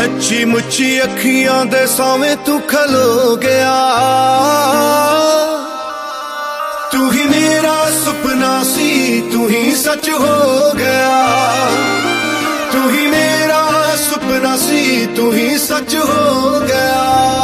सच्ची मुच्ची अखियां दे सावे तू खलो गया। तू ही मेरा सपना सी, तू ही सच हो गया। तू ही मेरा सपना सी, तू ही सच हो गया।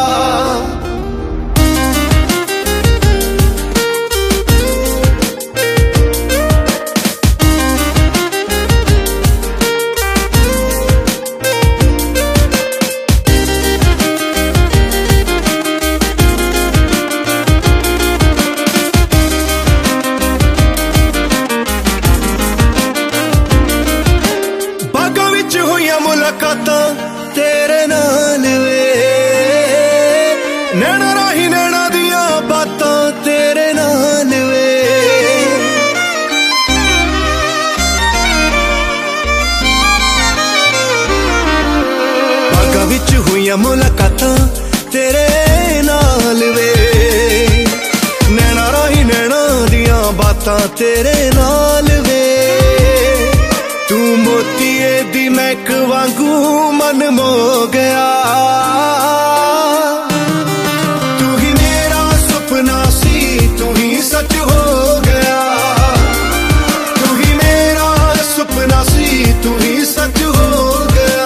मुलाकातां तेरे नाल वे, नैना राही नैना दियां बातां तेरे नाल वे। बागां विच होईयां मुलाकातां तेरे नाल वे, नैना राही नैना दियां बातां तेरे नाल वे। तू मोतीए दी महक वांगू मन मो गया। तू ही मेरा सपना सी, तू ही सच हो गया। तू ही मेरा सपना सी, तू ही सच हो गया।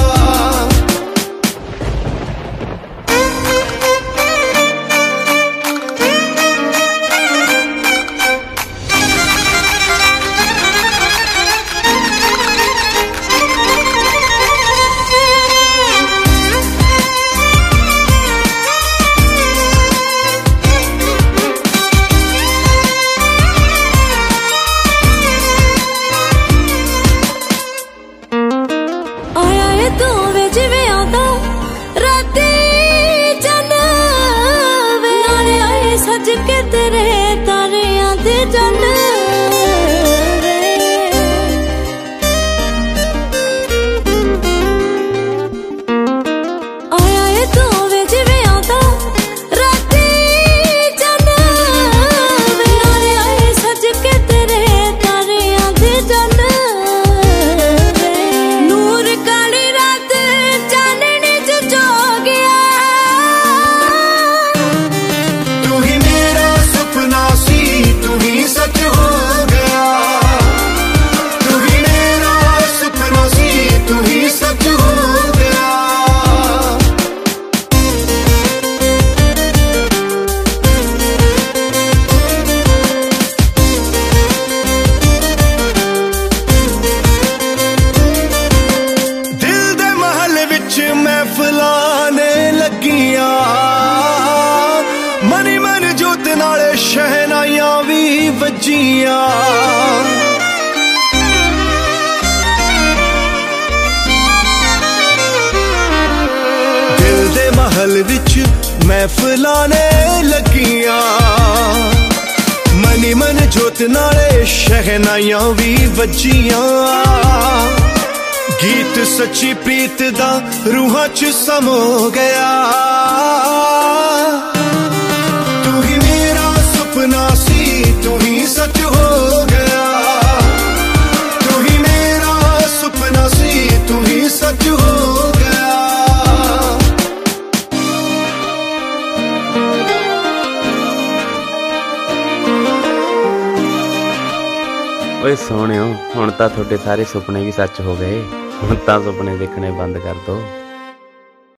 सज के तेरे तारियां दे जल वे, आया ए तू वे जिवें आंदा राती चल वे। आया सज के तेरे तारियां दे जल वे, नूर काली रात चांदनी च जो गया। तू ही सच हो गया। तू ही मेरा सपना सी, तू ही सच हो गया। दिल दे महल विच महफिलां ने लगियां, मनी मन जोत नाले शहनाइयां भी वजियां। दिल दे महल विच महफिलां ने लगियां, मनी मन जोत नाले शहनाइयां भी वजियां। गीत सच्ची प्रीत दा रूहां च समो गया। तू ही मेरा सपना सी, तू ही सच हो गया। तू ही मेरा सपना सी, तू ही सच हो गया। ओए सोहणियो, हुण तां तुहाडे सारे सुपने भी सच हो गए। हुण तां सुपने देखने बंद कर दो।